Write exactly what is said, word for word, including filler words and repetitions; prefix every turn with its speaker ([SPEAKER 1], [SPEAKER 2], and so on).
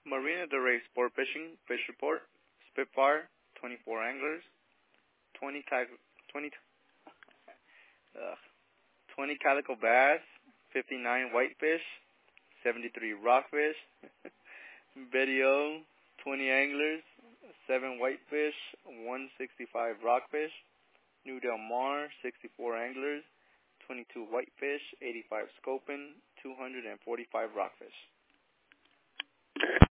[SPEAKER 1] Marina Del Rey Sport Fishing, Fish Report, Spitfire, twenty-four anglers, twenty, twenty, uh, twenty calico bass, fifty-nine whitefish, seventy-three rockfish. Betty O, twenty anglers, seven whitefish, one hundred sixty-five rockfish. New Del Mar, sixty-four anglers, twenty-two whitefish, eighty-five sculpin, two hundred forty-five rockfish.